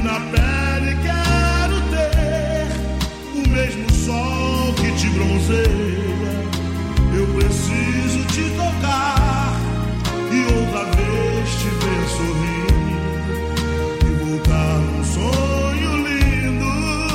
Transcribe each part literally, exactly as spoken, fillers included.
na pele quero ter o mesmo sol que te bronzeia. Eu preciso te tocar e outra vez te ver sorrir e voltar num sonho lindo.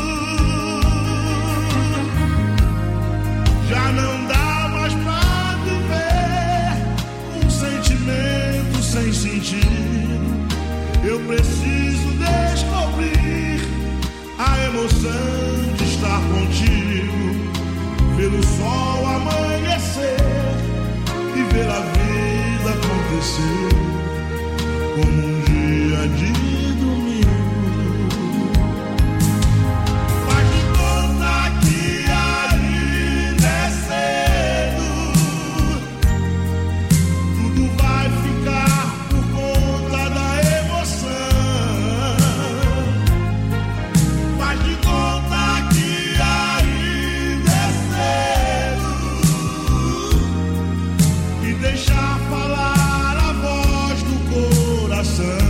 Já não dá mais pra viver um sentimento sem sentido. Eu preciso descobrir a emoção de estar contigo, ver o sol amanhecer e ver a vida acontecer como um dia de domingo. Faz de conta que ainda é cedo, tudo vai ficar por conta da emoção. Faz de conta que ainda é cedo e deixar falar a voz do coração.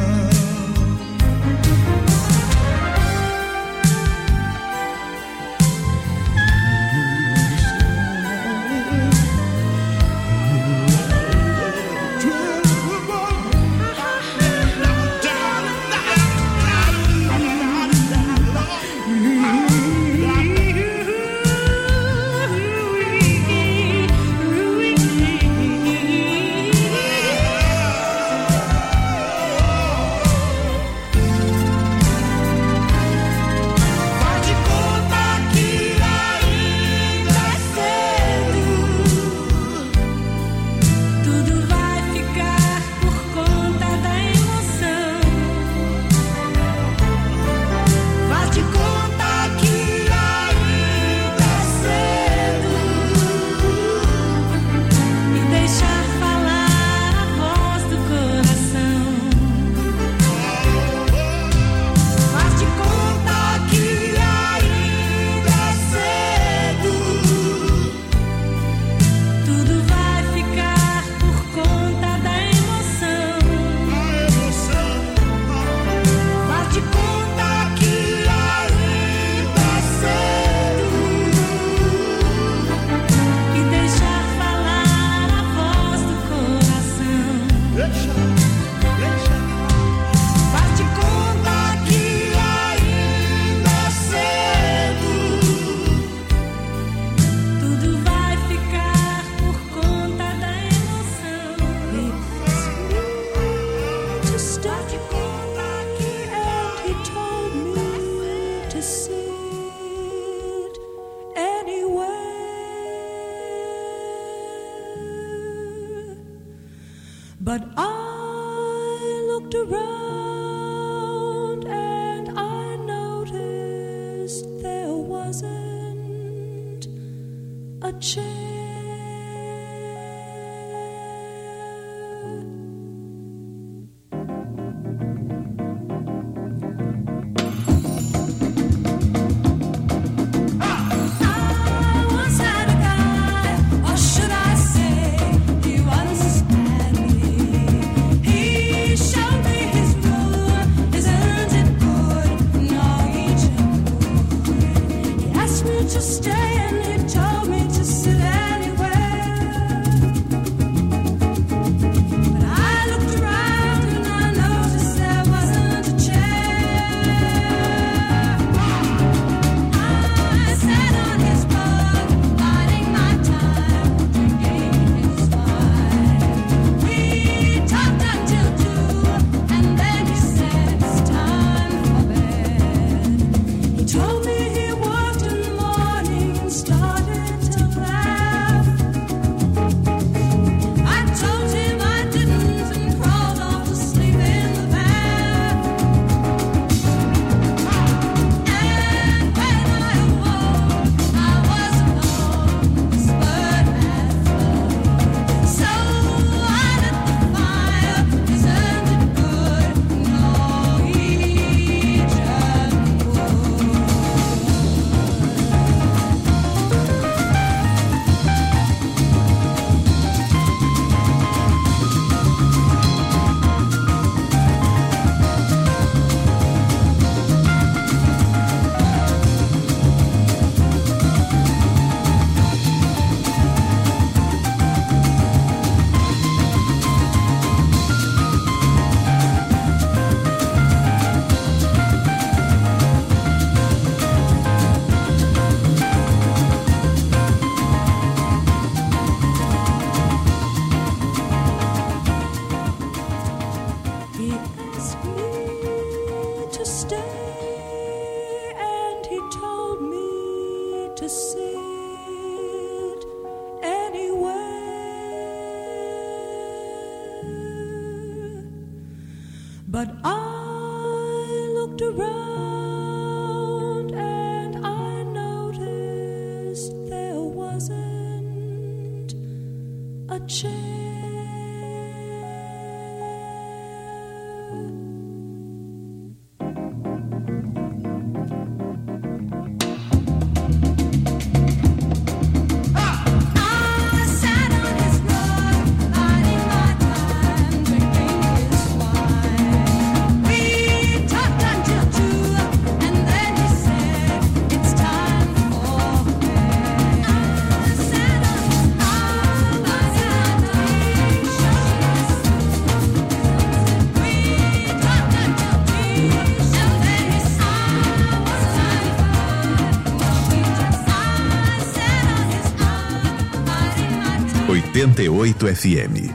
Faz de conta que ainda é cedo, Tudo vai ficar por conta da emoção. faz de conta que ainda é cedo. E deixar falar a voz do coração. Faz de conta que ainda é cedo. Tudo vai ficar por conta da emoção. A emoção. Faz de conta que ainda é cedo. E deixar falar a voz do coração. Deixa, deixa. Faz de conta que ainda é cedo. Tudo vai ficar por conta da emoção. To stop and he told me to sit anywhere. But I looked around and I noticed there wasn't a chair. I once had a guy, or should I say, he once had me. He showed me his rule, isn't it good? No, he just would. He asked me to stay and he told me to sit anywhere. But I looked around and I noticed there wasn't a chair. I sat on his rug, biding my time, drinking his wine. We talked until two, and then he said it's time for bed. He told me he worked in the morning and started stay, and he told me to sit anywhere. But I looked around and I noticed there wasn't a chair. oitenta e oito F M.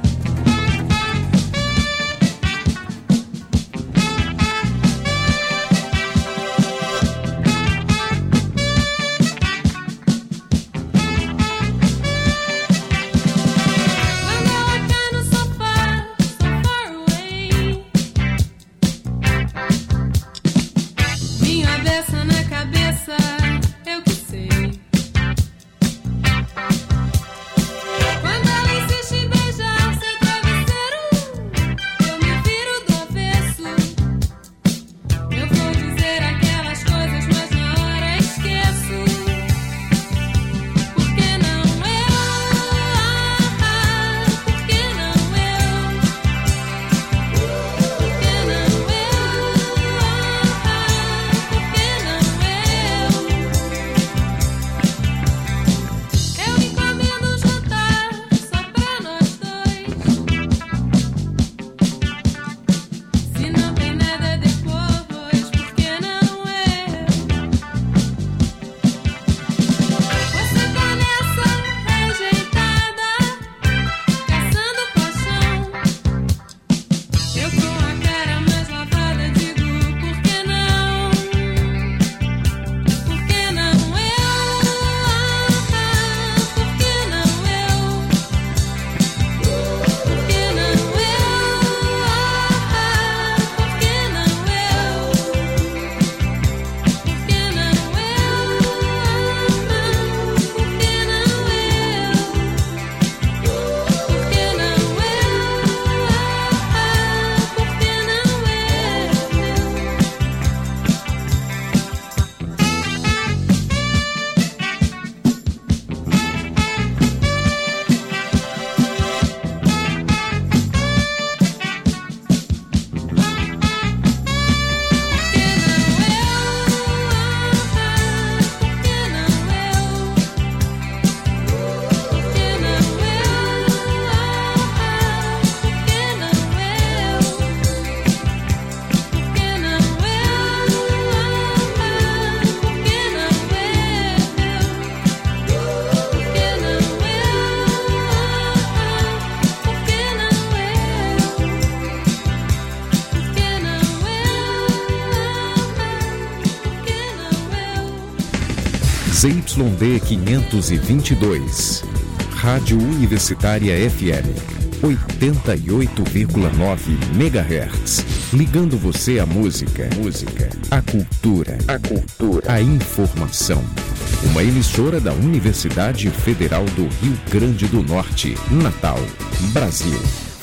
Z Y D quinhentos e vinte e dois, Rádio Universitária F M, oitenta e oito vírgula nove megahertz, ligando você à música, música, à cultura, a cultura, a informação. Uma emissora da Universidade Federal do Rio Grande do Norte, Natal, Brasil.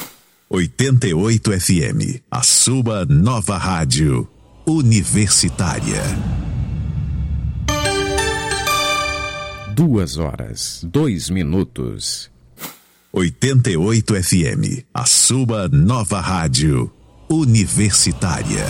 oitenta e oito F M, a sua nova rádio universitária. Duas horas, dois minutos. oitenta e oito F M, a sua nova rádio universitária.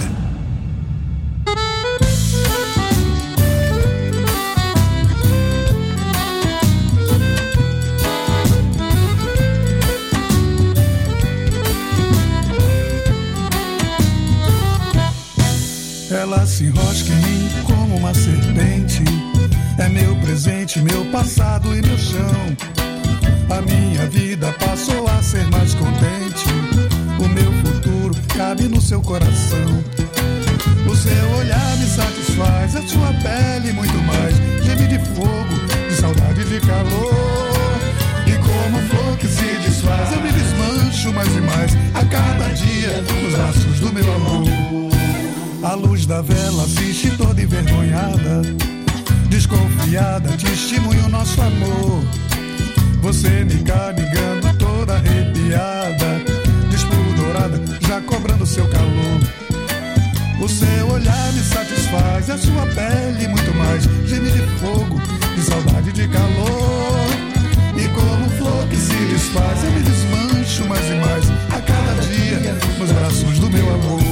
Ela se enrosca em mim como uma serpente. É meu presente, meu passado e meu chão. A minha vida passou a ser mais contente. O meu futuro cabe no seu coração. O seu da vela assiste toda envergonhada, desconfiada, testemunha o nosso amor. Você me carregando toda arrepiada, despudorada, já cobrando seu calor. O seu olhar me satisfaz, a sua pele muito mais, geme de fogo, de saudade, de calor. E como flor que se desfaz, eu me desmancho mais e mais a cada dia nos braços do meu amor.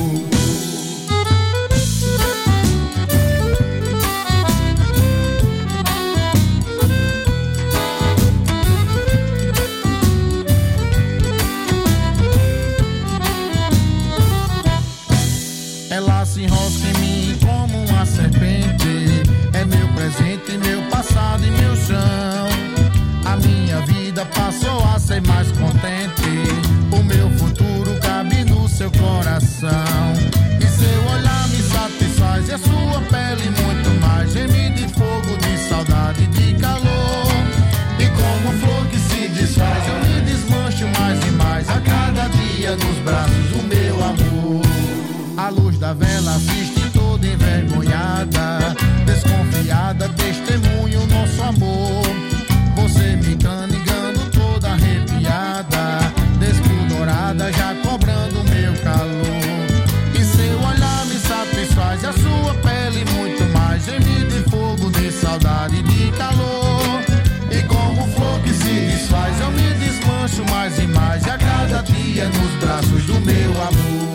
Ela se enrosca em mim como uma serpente, é meu presente, meu passado e meu chão. A minha vida passou a ser mais contente, o meu futuro cabe no seu coração. E seu olhar me satisfaz, e a sua pele muito mais, geme de fogo, de saudade, de calor. E como flor que se desfaz, eu me desmancho mais e mais a cada dia nos braços do meu amor. A luz da vela assiste toda envergonhada, desconfiada, testemunha o nosso amor. Você me canigando toda arrepiada, despudorada, já cobrando meu calor. E seu olhar me satisfaz, a sua pele muito mais, geme de fogo, de saudade, de calor. E como flor que se desfaz, eu me desmancho mais e mais a cada dia nos braços do meu amor.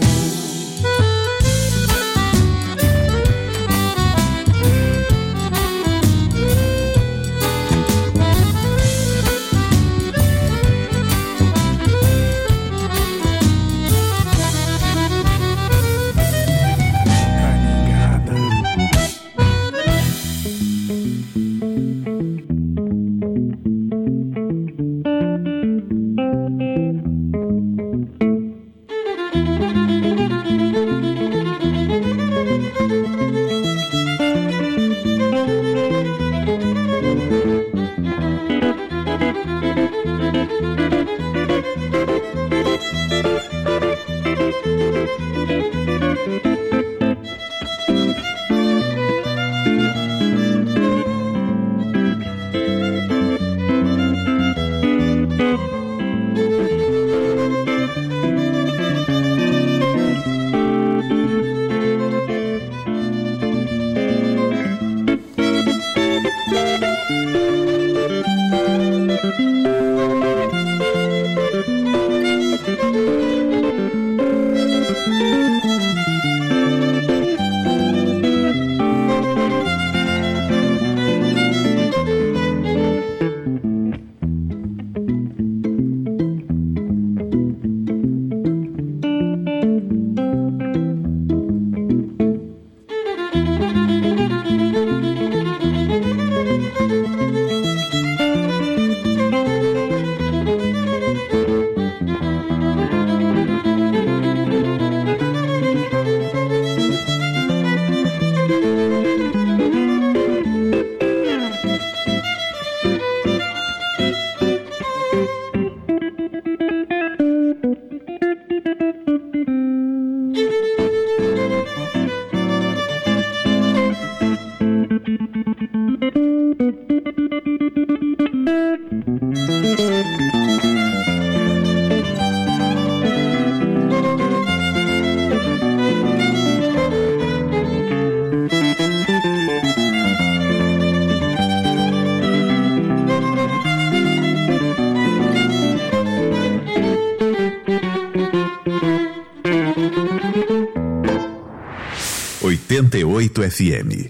oitenta e oito F M.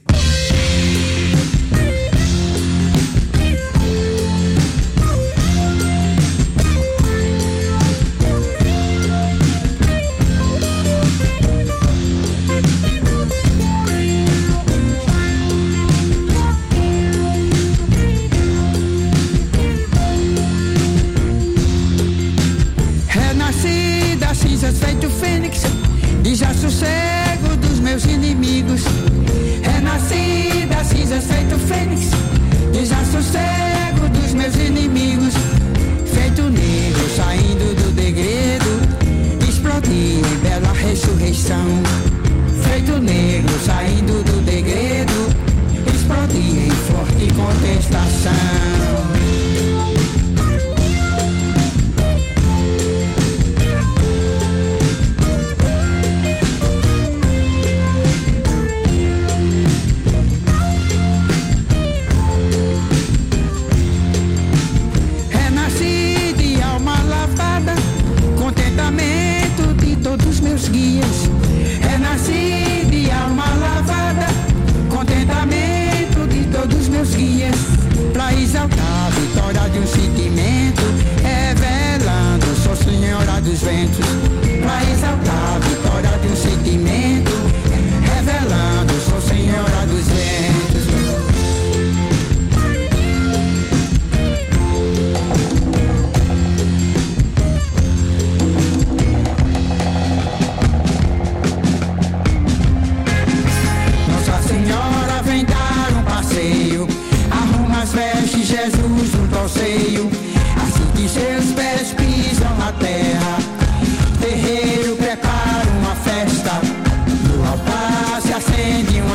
Renasci das cinzas feito fênix e já sossego dos meus inimigos. Renasci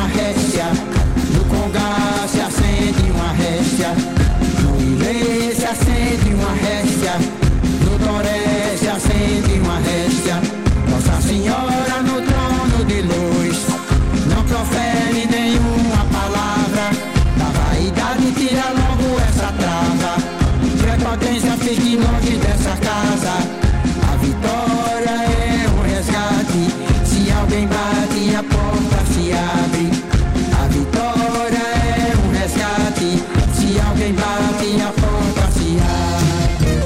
réstia, no congá se acende uma réstia, no ilê se acende uma réstia, no toré se acende uma réstia. Nossa Senhora no trono de luz, não profere nenhuma palavra, da vaidade tira logo essa trava, prepotência fique longe dessa casa. A vitória é um resgate, se alguém bate a porta se abre. A vitória é um resgate, se alguém bate a porta se abre.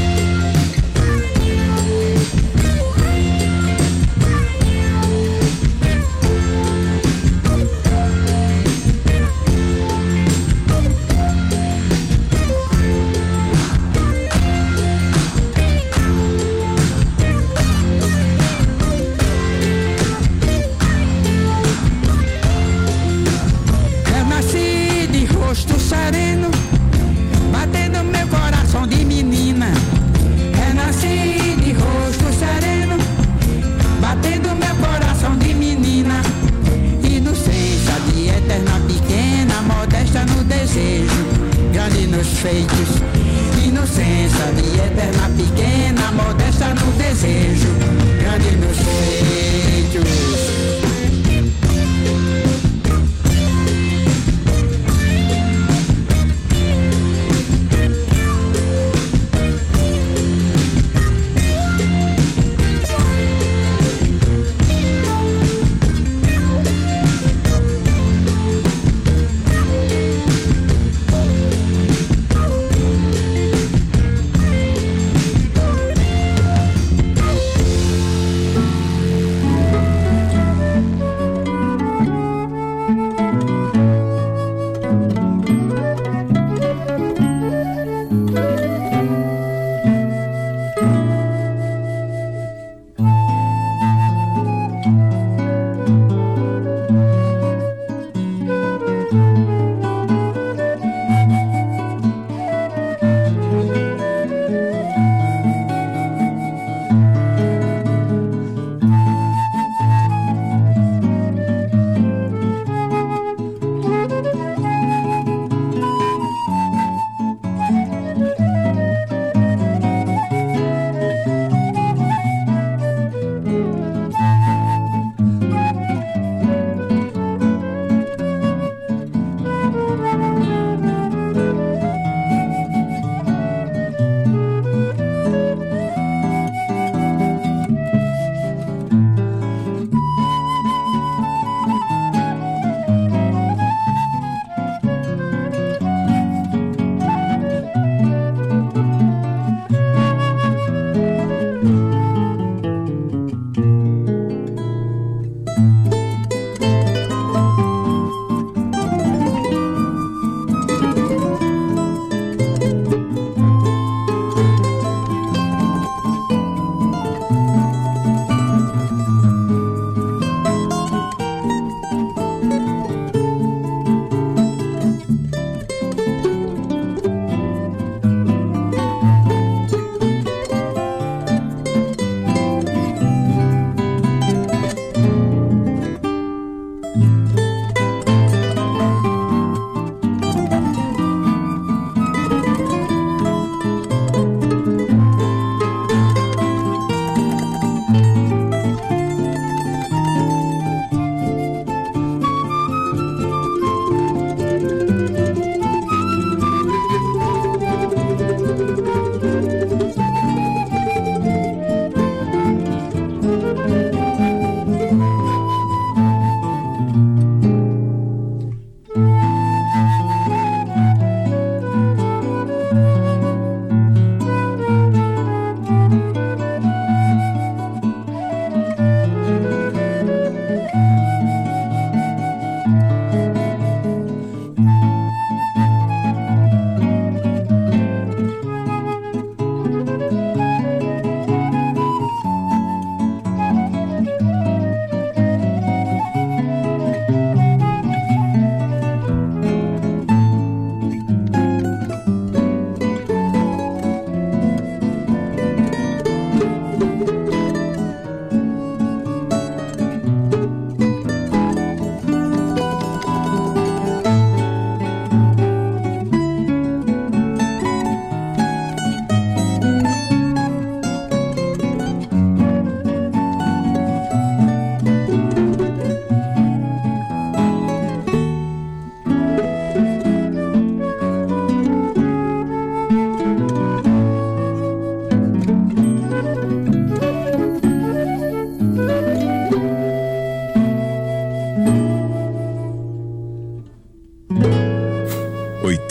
Rosto sereno, batendo meu coração de menina. Renasci de rosto sereno, batendo meu coração de menina. Inocência de eterna pequena, modesta no desejo, grande nos feitos. Inocência de eterna pequena, modesta no desejo, grande nos feitos.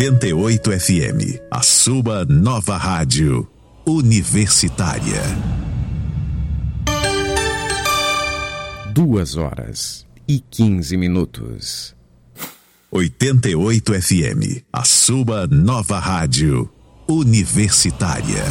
oitenta e oito F M, a sua nova rádio universitária. Duas horas e quinze minutos. oitenta e oito F M, a sua nova rádio universitária.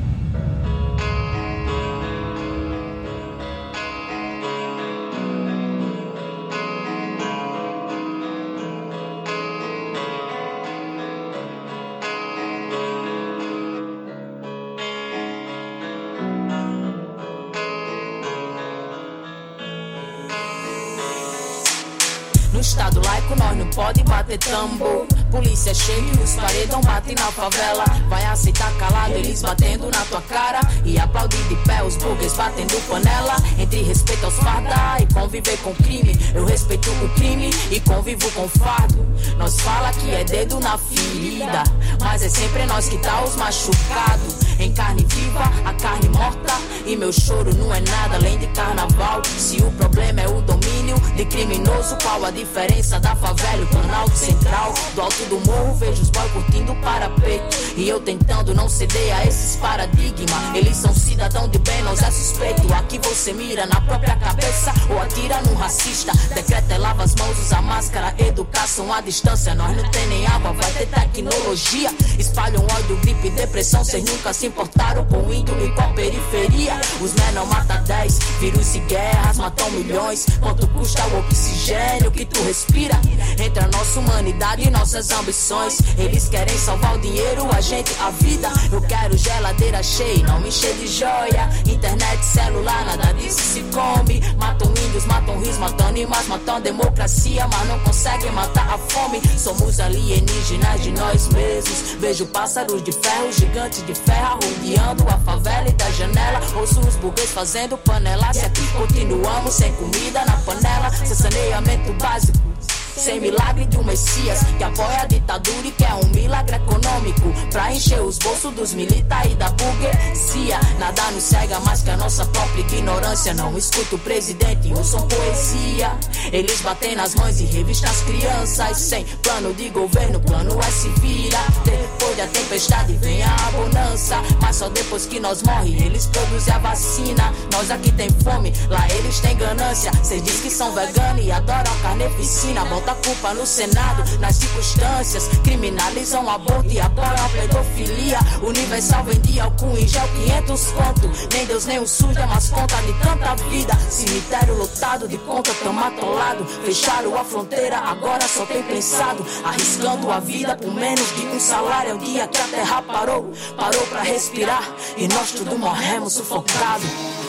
No estado laico nós não pode bater tambor. Polícia chega e os paredão batem na favela. Vai aceitar calado eles batendo na tua cara e aplaudir de pé os burguês batendo panela. Entre respeito aos farda e conviver com crime, eu respeito o crime e convivo com fardo. Nós fala que é dedo na ferida, mas é sempre nós que tá os machucados. Em carne viva, a carne morta, e meu choro não é nada além de carnaval. Se o problema é o domínio de criminoso, qual a diferença da favela e o Planalto Central? Do alto do morro vejo os boys curtindo o parapeito e eu tentando não ceder a esses paradigmas. Eles são cidadão de bem, nós é suspeito. Aqui você mira na própria cabeça ou atira num racista. Decreta é lava as mãos, usa máscara, educação à distância. Nós não tem nem água, vai ter tecnologia. Espalham ódio, gripe, depressão, cês nunca se importaram com o índio e com a periferia. Os menor mata dez, vírus e guerras matam milhões. Quanto custa o oxigênio que tu respira? Entre a nossa humanidade e nossas ambições, eles querem salvar o dinheiro, a gente a vida. Eu quero geladeira cheia, não me encher de joia. Internet, celular, nada disso se come. Matam índios, matam rios, matam animais, matam a democracia, mas não conseguem matar a fome. Somos alienígenas de nós mesmos. Vejo pássaros de ferro, gigantes de ferro rodeando a favela e da janela. Ouço os burguês fazendo panela. Se aqui continuamos sem comida na panela, sem saneamento básico, sem milagre de um Messias que apoia a ditadura e quer um milagre econômico pra encher os bolsos dos militares e da burguesia. Nada nos cega mais que a nossa própria ignorância. Não escuta o presidente, ouçam poesia. Eles batem nas mães e revistam as crianças. Sem plano de governo, plano é se vira. Depois da tempestade vem a bonança, mas só depois que nós morre eles produzem a vacina. Nós aqui tem fome, lá eles têm ganância. Cês diz que são veganos e adoram carneficina. Bota a culpa no Senado, nas circunstâncias. Criminalizam o aborto e apoiam a pedofilia. Universal vende álcool em gel quinhentos conto. Nem Deus nem o SUS dá mais conta de tanta vida. Cemitério lotado de conta, tamo atolado. Fecharam a fronteira, agora só tem pensado. Arriscando a vida por menos de um salário. É o dia que a terra parou, parou pra respirar e nós tudo morremos sufocados.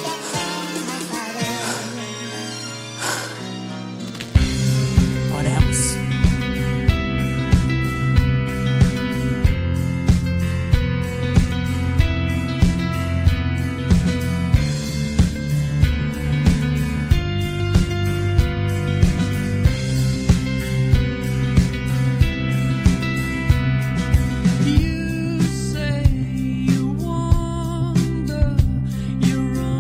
Oremos. You say you wonder, you're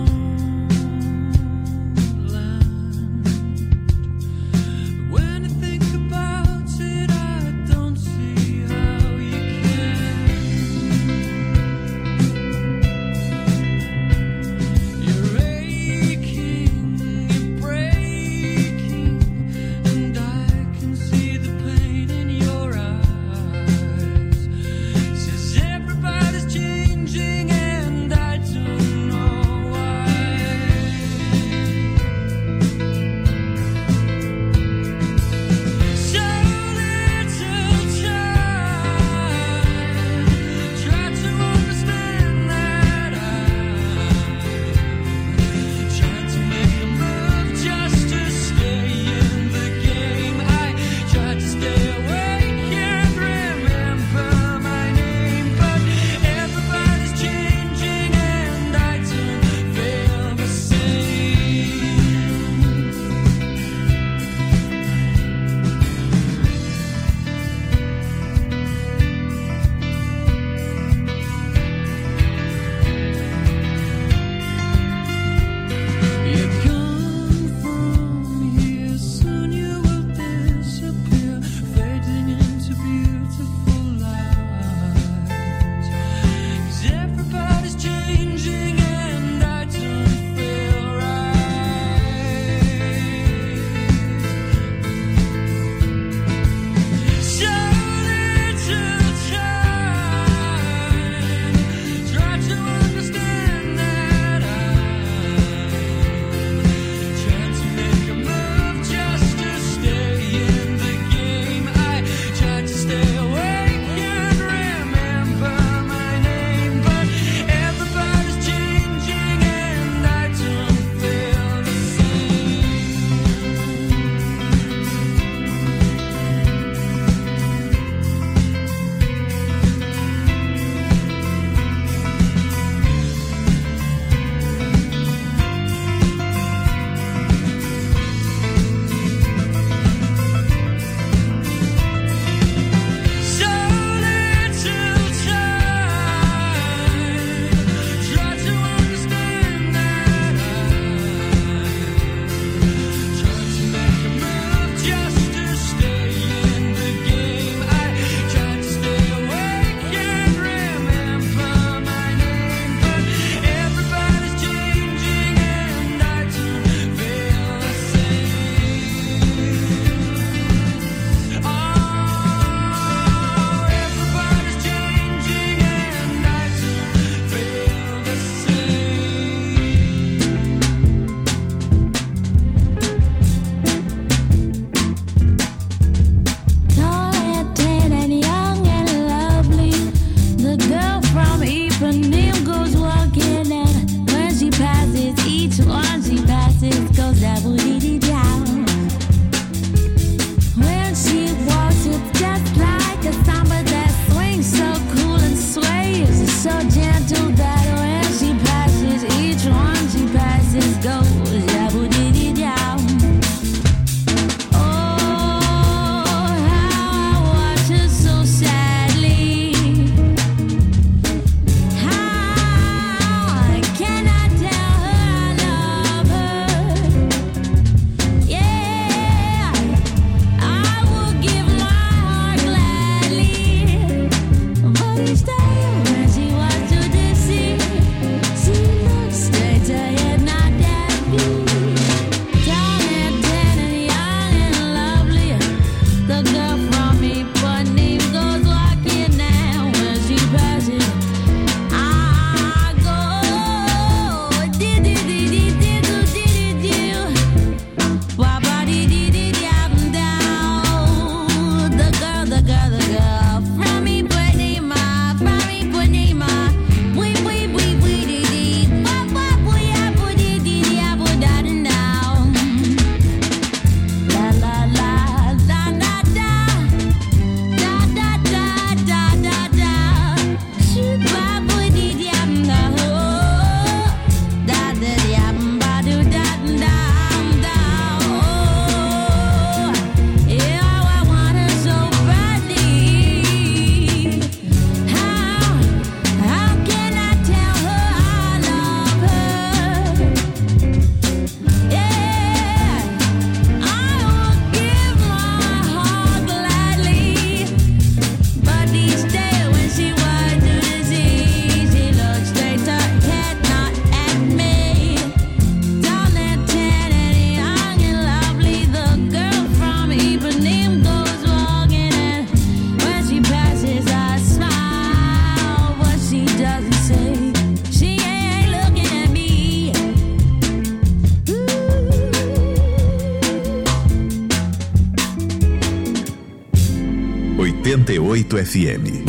oitenta e oito F M.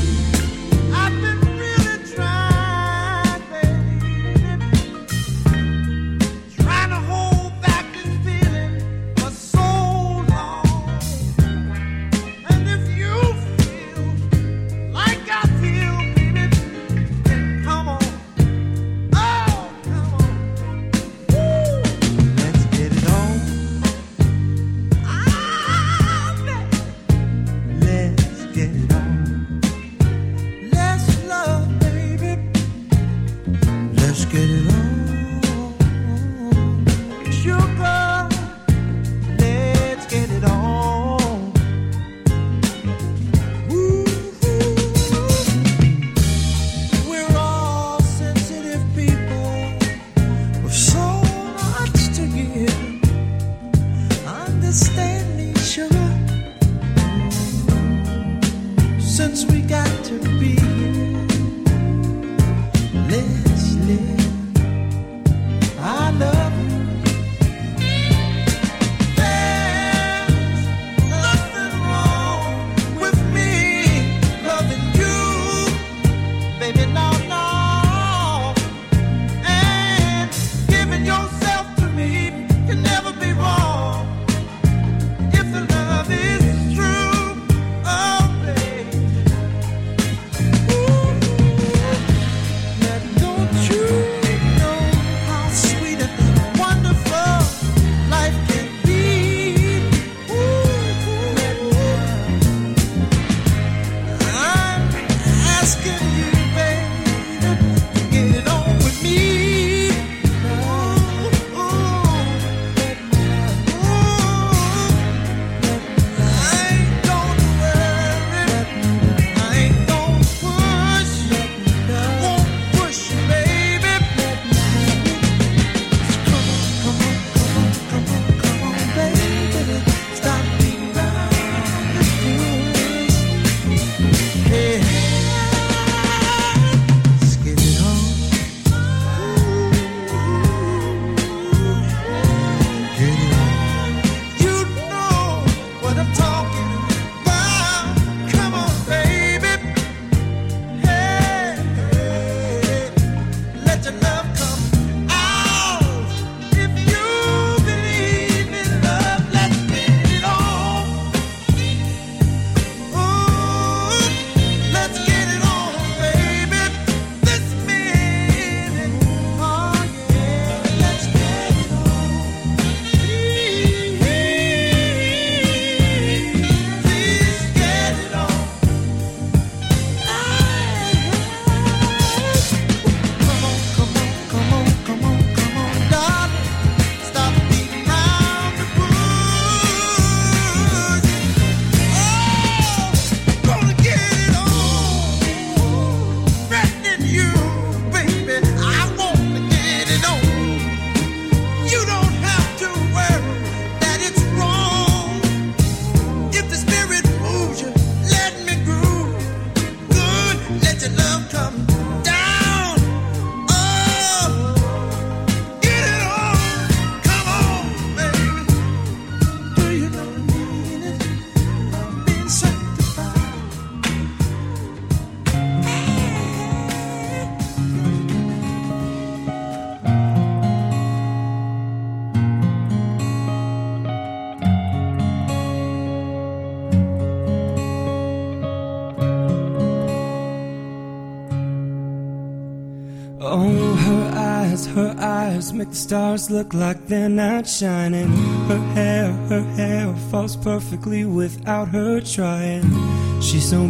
Oh, her eyes, her eyes make the stars look like they're not shining. Her hair, her hair falls perfectly without her trying. She's so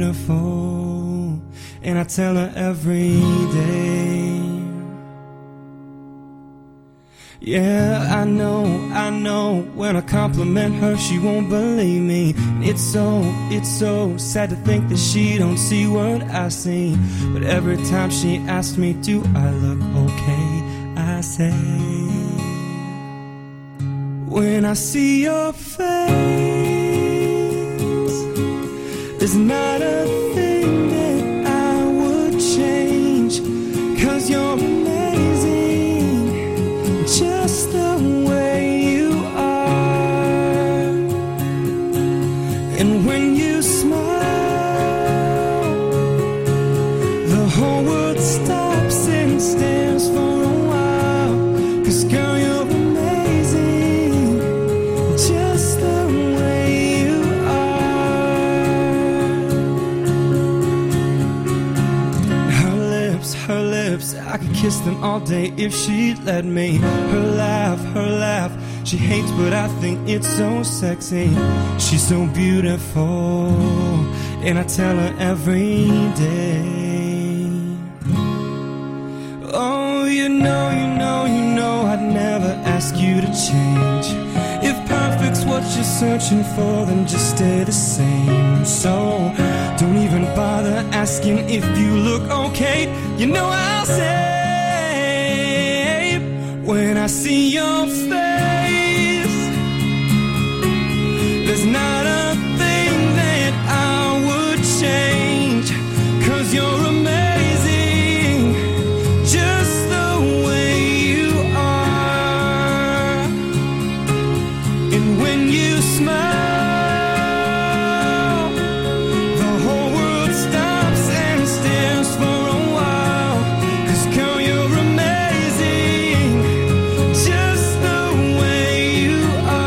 beautiful, and I tell her every day. Yeah, I know, I know, when I compliment her she won't believe me. It's so, it's so sad to think that she don't see what I see. But every time she asks me, do I look okay, I say, when I see your face, there's not a thing that I would change, 'cause you're amazing, just the way you are. And when you smile, the whole world stops and stares for a while. 'Cause girl, you're amazing, just the way you are. Her lips, her lips, I could kiss them all day if she'd let me. Her laugh, her laugh, she hates but I think it's so sexy. She's so beautiful, and I tell her every day. Oh, you know, you know, you know I'd never ask you to change. If perfect's what you're searching for, then just stay the same. So don't even bother asking if you look okay. You know I'll say, when I see your face, there's not a thing that I would change. 'Cause you're amazing, just the way you are. And when you smile, the whole world stops and stares for a while. 'Cause girl, you're amazing, just the way you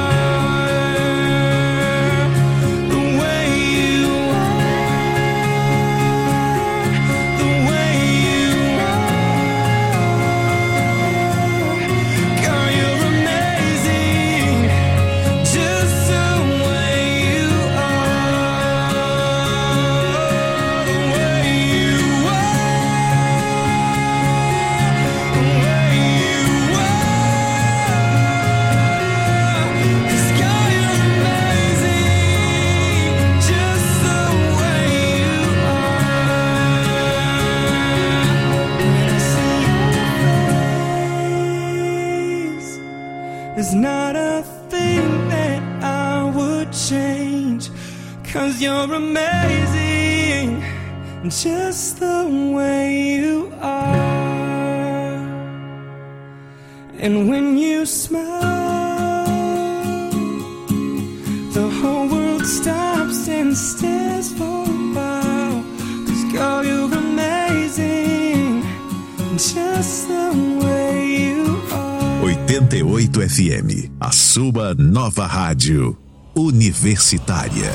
are. The way you are. The way you are. Girl, you're amazing, just the way you are. The way you are. The way you are. 'Cause girl, you're amazing, just the way you are. When I see your face, there's not a thing that I would change. 'Cause you're amazing, just the way you are. And when you smile, the whole world stops and stares for a while. 'Cause girl, you're amazing, just the way you are. oitenta e oito F M, a sua nova rádio universitária.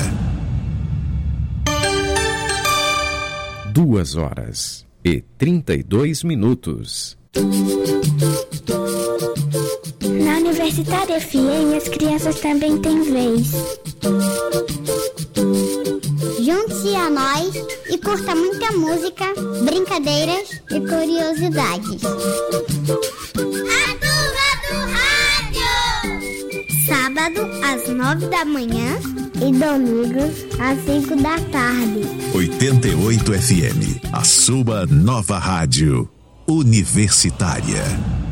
Duas horas e trinta e dois minutos. Na Universitária F M, as crianças também têm vez. Junte-se a nós e curta muita música, brincadeiras e curiosidades. A turma do rádio! Sábado, às nove da manhã e domingo, às cinco da tarde. oitenta e oito F M, a sua nova rádio universitária.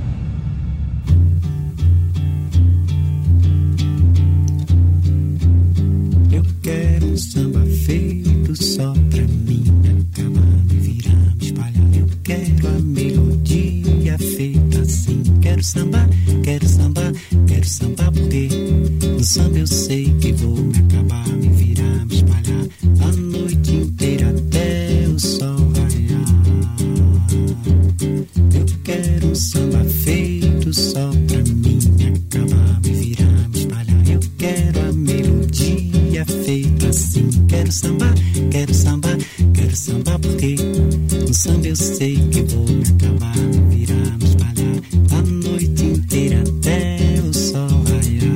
Eu quero um samba feito só pra mim, acabar, me virar, me espalhar. Eu quero a melodia feita assim. Quero sambar, quero sambar, quero sambar porque no samba eu sei que vou me acabar, me virar, me espalhar a noite inteira até o sol raiar. Eu quero um samba feito só pra mim, acabar, me virar, me espalhar. Eu quero a melodia feita assim. Quero sambar, quero sambar, quero sambar porque no samba eu sei que vou me acabar, me virar, me espalhar a noite inteira até o sol raiar.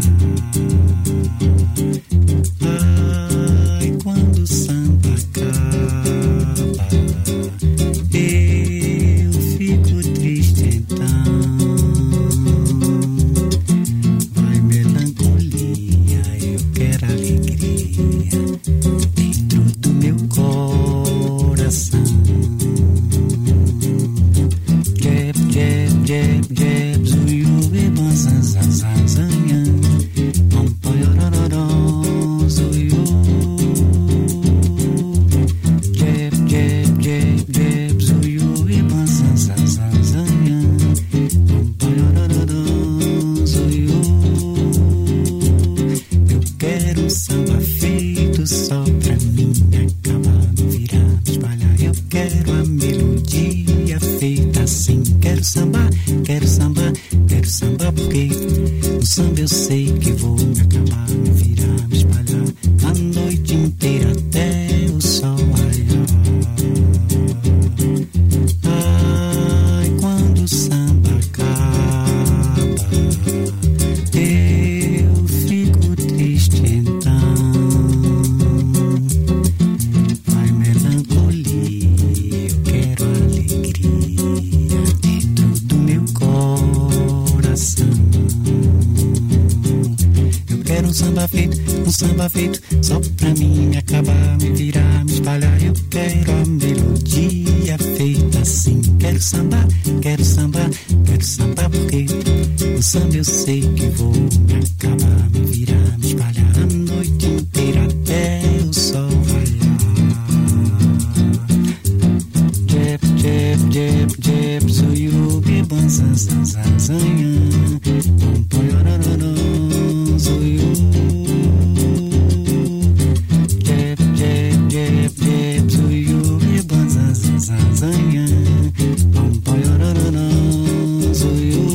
Ai, quando o samba acaba, eu fico triste então. Vai melancolia, eu quero alegria dentro do meu coração. quero só pra mim acabar, me virar, me espalhar. Eu quero a melodia feita assim. Quero sambar, quero sambar, quero sambar porque no samba eu sei que vou me acabar, me virar, me espalhar a noite inteira até o sol raiar. Ai, quando o samba acaba, eu fico triste então. Vai melancolia, eu quero alegria dentro do meu coração. Eu quero um samba feito, um samba feito só pra mim me acabar, me virar, me espalhar. Eu quero a melodia feita assim. Quero sambar, quero sambar, quero sambar porque no samba eu sei que vou me acabar, me virar, me espalhar a noite inteira até o sol raiar. Jep, jep, jep, jep, suyu, biban, zan, zan, zan, zanhan, pom, pom, yorororó, suyu. Jep, jep, jep, jep, suyu, biban, zan, zan, zan, zanhan, pom, pom, yorororó, suyu.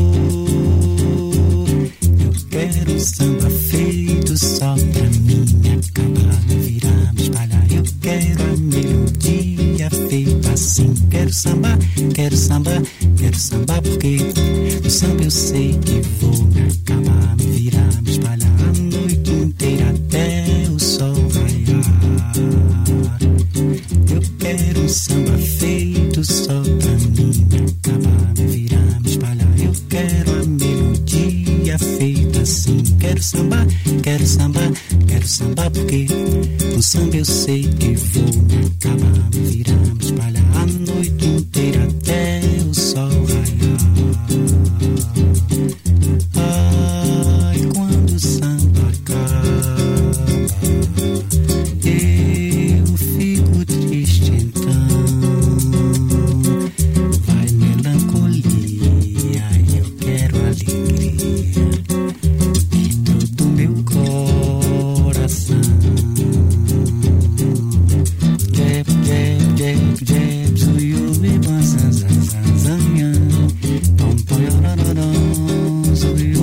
Eu quero um samba feito só pra mim acabar, me virar, me espalhar. Eu quero a melodia feita assim. Quero sambar, quero sambar, quero sambar porque no samba eu sei que vou me acabar, me virar, me espalhar a noite inteira até o sol raiar. Eu quero um samba feito só pra mim acabar, me virar, me espalhar. Eu quero a melodia feita assim. Quero sambar, quero sambar, quero sambar porque no samba eu sei que vou me acabar, me virar, me espalhar a noite inteira até o sol raiar. Ai, quando o samba acaba, eu fico triste então. Vai melancolia, eu quero alegria dentro do meu coração. Jep, jep, jep, jep, suyu, biban, zan, zan, zan, zanhan, pom, pom, yorororó, suyu.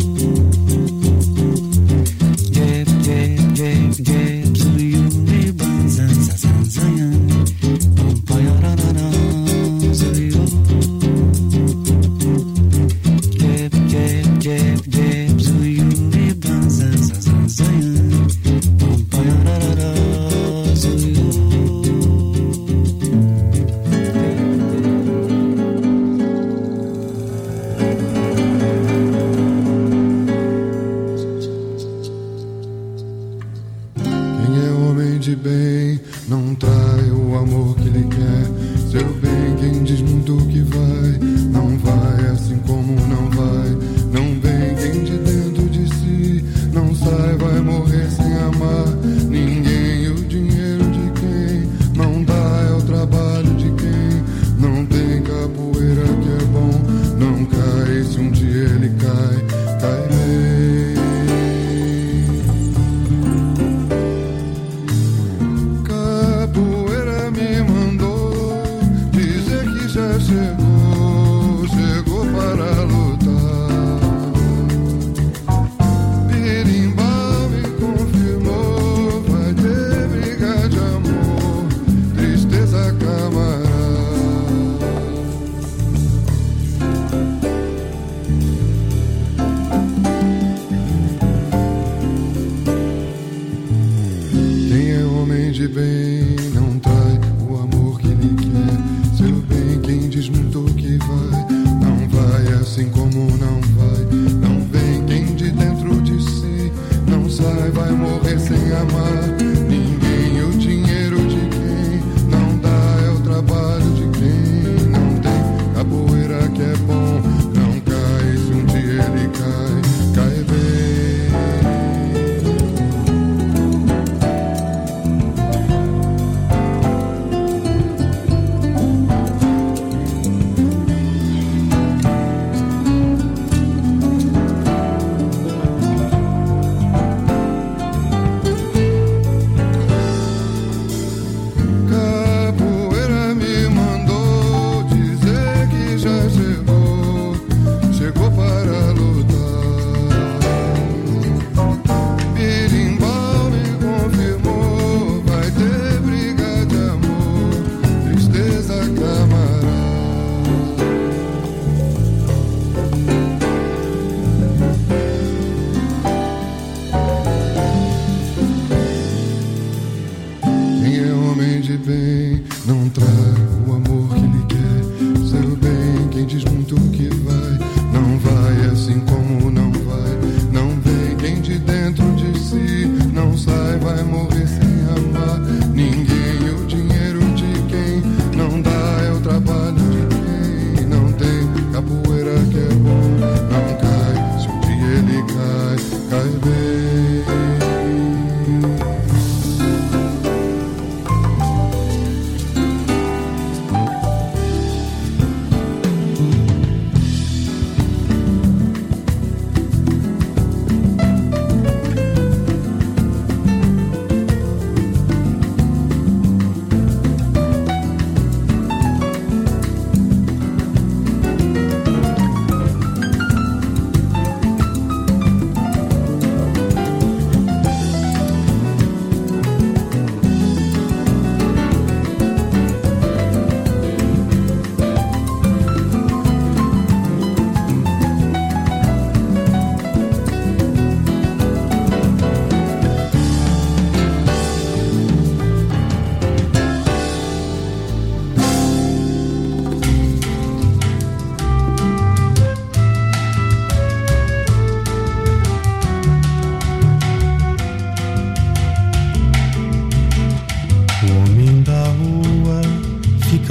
Jep, jep, jep, jep, suyu, biban, zan, zan, zan, zanhan, pom, pom, yorororó, suyu. Jep, jep, jep, jep, suyu, biban, zan, zan, zan, zanhan, pom, pom, yorororó, suyu. Quem é homem de bem não trai o amor que lhe quer. Seu bem, quem diz muito que vai, não vai assim como não vai. Não vem quem de dentro de si não sai, vai morrer sem amar ninguém. O dinheiro de quem não dá é o trabalho de quem não tem capoeira que é bom. Não cai, se um dia ele cai, cai bem. Capoeira me mandou dizer que já chegou, chegou para lutar. Birimbau me confirmou, vai ter briga de amor, tristeza camarada. Quem é homem de bem não trai o amor que lhe quer. Seu bem, quem diz muito que vai, não vai assim como não vai. Não vem quem de dentro de si não sai, vai morrer sem amar ninguém. O dinheiro de quem não dá é o trabalho de quem não tem capoeira que é bom. Não cai, se um dia ele cai, cai bem.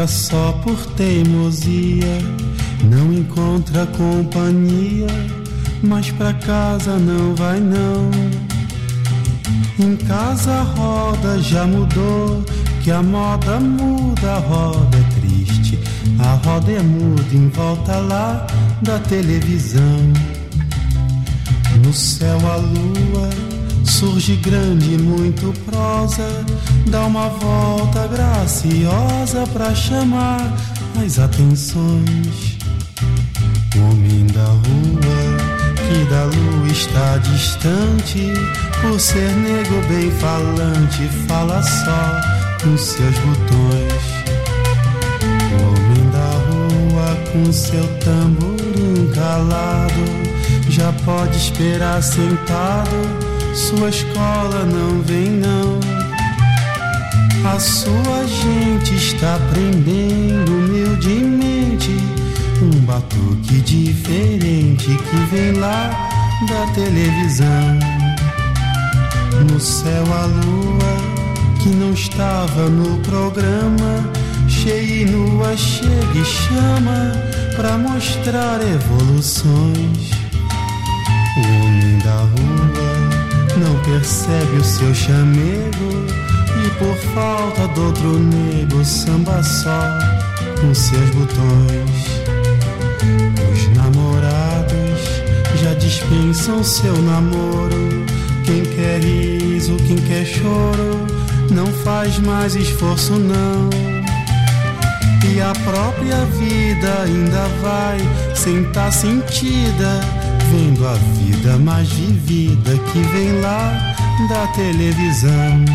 fica só por teimosia, não encontra companhia, mas pra casa não vai não. Em casa a roda já mudou, que a moda muda, a roda é triste, a roda é muda em volta lá da televisão. No céu a lua surge grande, muito prosa, dá uma volta graciosa pra chamar as atenções. O homem da rua, que da lua está distante, por ser negro bem falante, fala só com seus botões. O homem da rua com seu tamborim calado, já pode esperar sentado, sua escola não vem não. A sua gente está aprendendo humildemente um batuque diferente que vem lá da televisão. No céu a lua, que não estava no programa, cheia e nua chega e chama pra mostrar evoluções. O homem da rua não percebe o seu chamego, e por falta do outro nego samba só com seus botões. Os namorados já dispensam seu namoro, quem quer riso, quem quer choro, não faz mais esforço não. E a própria vida ainda vai sem tá sentida, vendo a vida mais vivida que vem lá da televisão.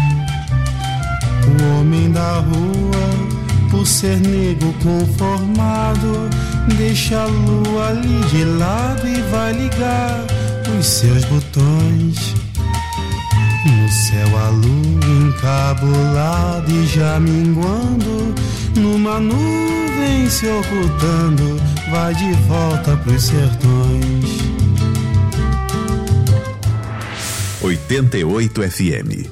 O homem da rua, por ser negro conformado, deixa a lua ali de lado e vai ligar os seus botões. No céu a lua encabulada e já minguando, numa nuvem se ocultando, vai de volta pros sertões. oitenta e oito F M.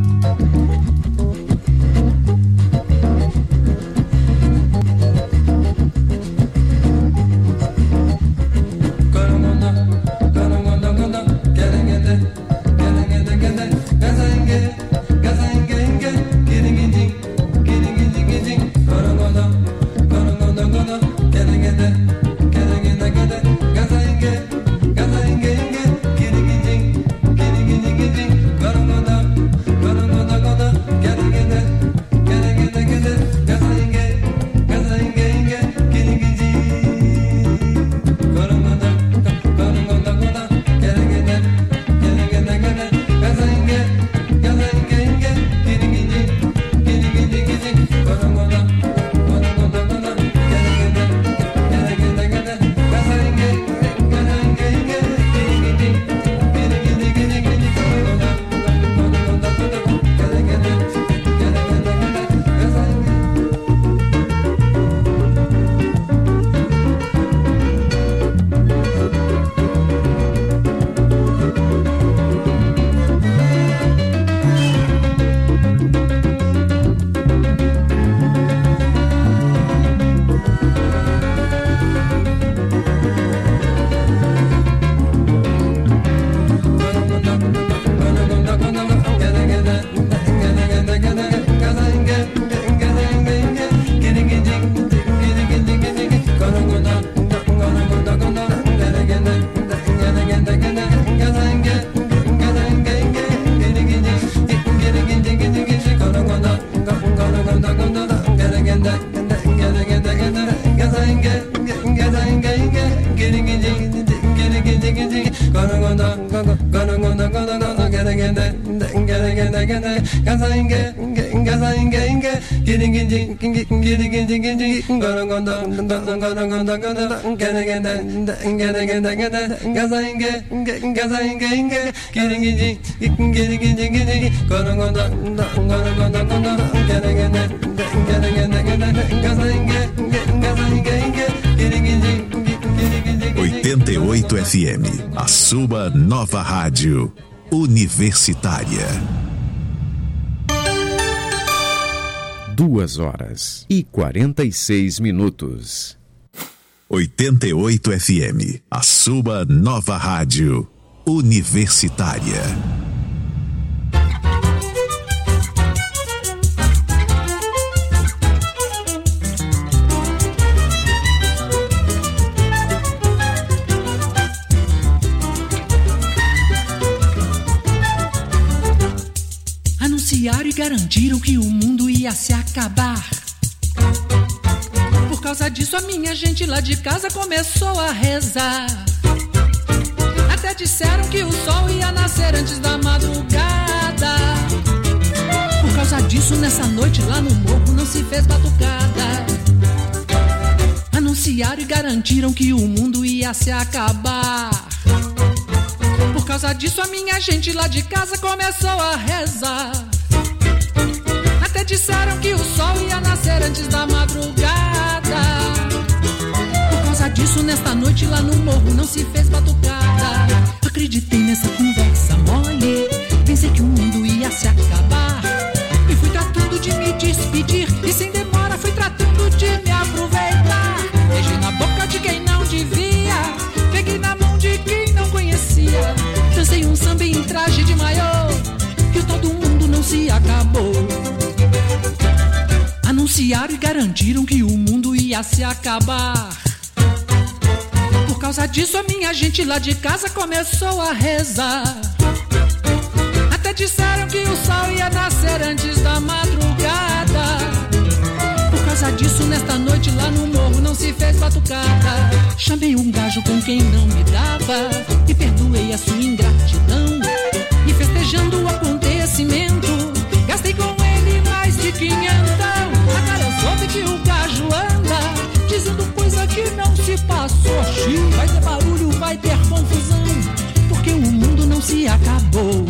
oitenta e oito F M, a sua nova rádio universitária. duas horas e quarenta e seis minutos. oitenta e oito F M, a sua nova rádio universitária. Anunciaram e garantiram que o mundo ia se acabar. Por causa disso a minha gente lá de casa começou a rezar. Até disseram que o sol ia nascer antes da madrugada. Por causa disso nessa noite lá no morro não se fez batucada. Anunciaram e garantiram que o mundo ia se acabar. Por causa disso a minha gente lá de casa começou a rezar. Até disseram que o sol ia nascer antes da madrugada. Por causa disso nesta noite lá no morro não se fez batucada. Acreditei nessa conversa mole, pensei que o mundo ia se acabar. E fui tratando de me despedir, e sem demora fui tratando de me aproveitar. Beijei na boca de quem não devia, peguei na mão de quem não conhecia. Dancei um samba em traje de maiô, e o todo mundo não se acabou. Anunciaram e garantiram que o mundo ia se acabar. Por causa disso a minha gente lá de casa começou a rezar. Até disseram que o sol ia nascer antes da madrugada. Por causa disso nesta noite lá no morro não se fez batucada. Chamei um gajo com quem não me dava e perdoei a sua ingratidão. E festejando o acontecimento gastei com ele mais de quinhentão. Agora soube que o gajo anda dizendo coisa que não se passou. Xiii, vai ter barulho, vai ter confusão, porque o mundo não se acabou.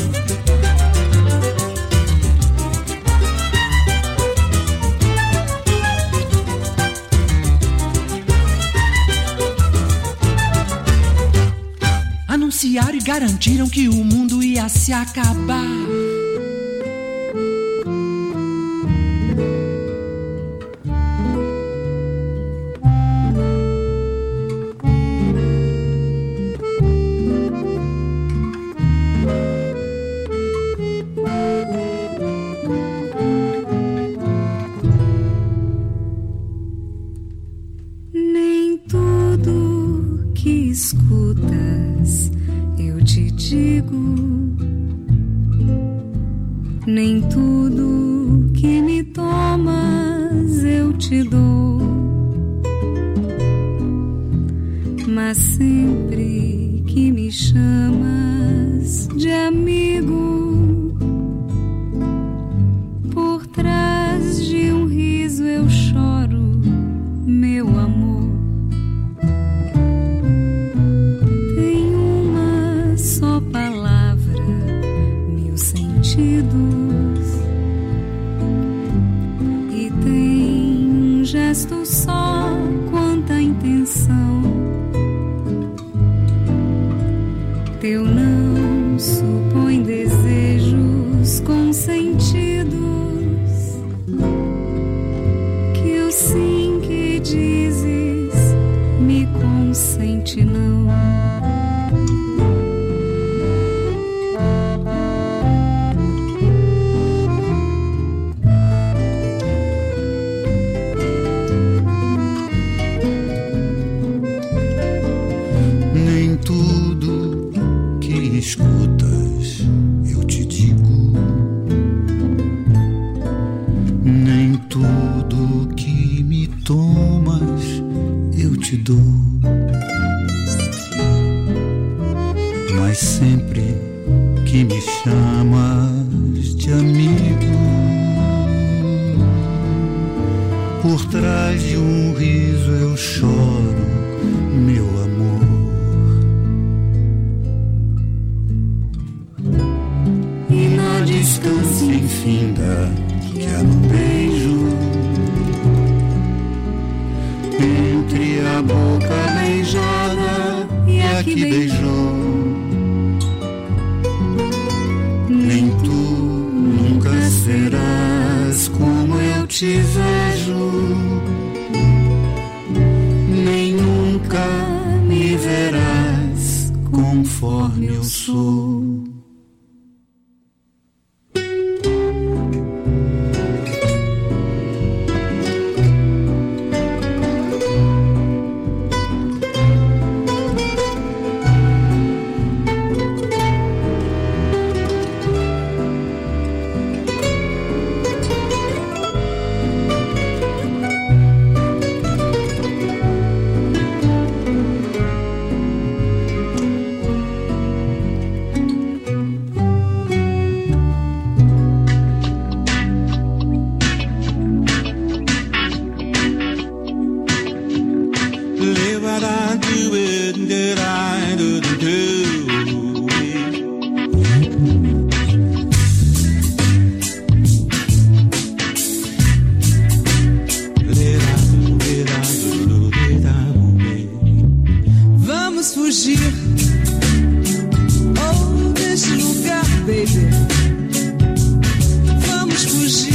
Anunciaram e garantiram que o mundo ia se acabar. Nem tudo que escutas eu te digo, nem tudo que me tomas eu te dou, mas sempre que me chamas de amigo, por trás de um riso eu choro, meu amor. Tem uma só palavra, mil sentidos, e tem um gesto só, quanta intenção. Teu não supõe desejos consentidos, que o sim que dizes me consente não. Nem tudo que escutas eu te digo, nem tudo que me tomas eu te dou, mas sempre que me chamas de amigo, por trás de um riso eu choro, meu amor. E na distância infinda que há no beijo, entre a boca beijada e a que beijou, nem tu nunca serás como eu te vejo, nem nunca me verás conforme eu sou.